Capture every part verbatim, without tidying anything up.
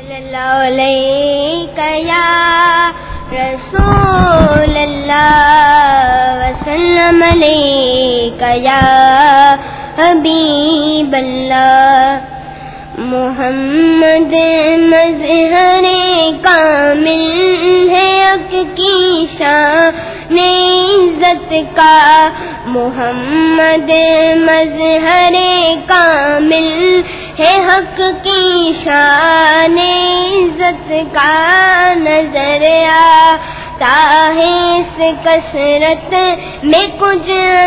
صلی اللہ علیہ یا رسول اللہ وسلم علیہ یا حبیب اللہ. محمد مظہر کامل ہے حق کی شان عزت کا. محمد مظہر کامل ہے حق کی شان عزت کا. نظر آتا ہے اس کثرت میں کچھ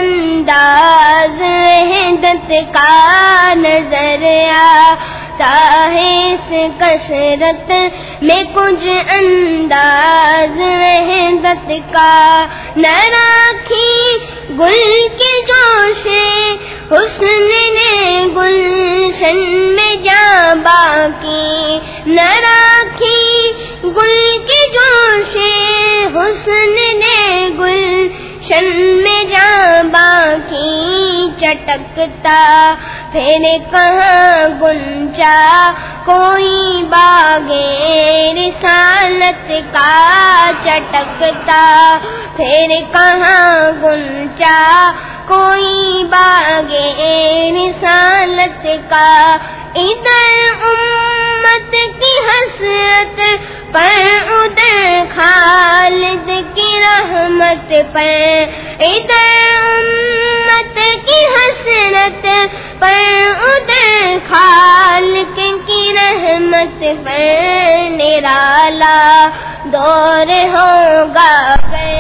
انداز وحدت کا. نظر آتا ہے اس کثرت میں کچھ انداز وحدت کا. نہ راکھی گل کے جوش حسن نے گلشن میں جا باقی. نہ راکھی گل کے جوش حسن نے گلشن میں جا باقی. چٹکتا پھر کہاں گنجا کوئی باغے رسالت کا. چٹکتا پھر کہاں گنجا کوئی باغے رسالت کا. ادھر امت کی حسرت پر ادھر خالد کی رحمت پر. ادھر امت کی حسرت پر ادھر خالق کی رحمت پر. نرالا دور ہوگا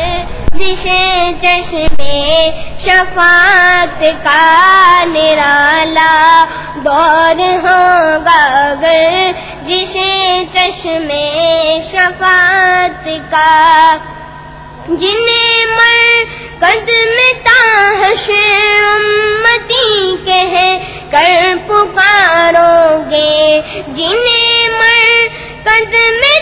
جسے چشمے شفاعت کا. نرالا دور ہوگا گر جسے چشمے شفاعت کا. جنہیں مرکز میں حشر امتی کہہ کر پکارو گے. جنہیں مرکز میں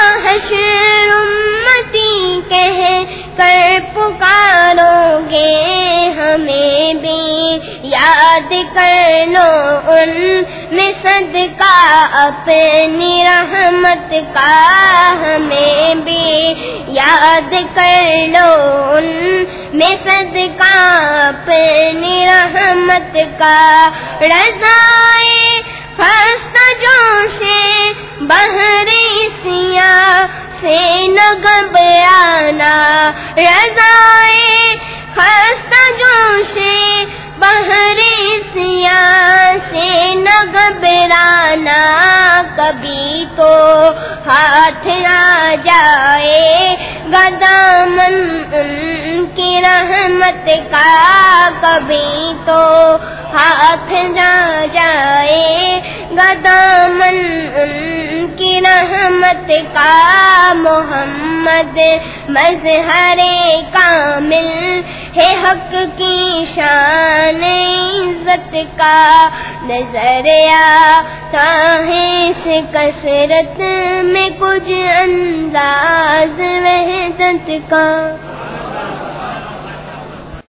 حشر امتی کہہ کر پکارو گے. ہمیں بھی یاد کر لو ان میں صدقہ اپنی رحمت کا. ہمیں بھی یاد کر لو ان میں صدقہ اپنی رحمت کا. رضائے خستہ جوش بہر سیاہ سے نہ گھبرانا. رضائے خستہ جوش بہر سیاہ سے نہ گھبرانا. کبھی تو ہاتھ آ جائے گا دامن ان کی رحمت کا. کبھی تو ہاتھ آ جائے گا دامن ان کی رحمت کا. محمد مظہر کامل ہے حق کی شان عزت کا. نظر آتا ہے اس کثرت میں کچھ انداز وحدت کا.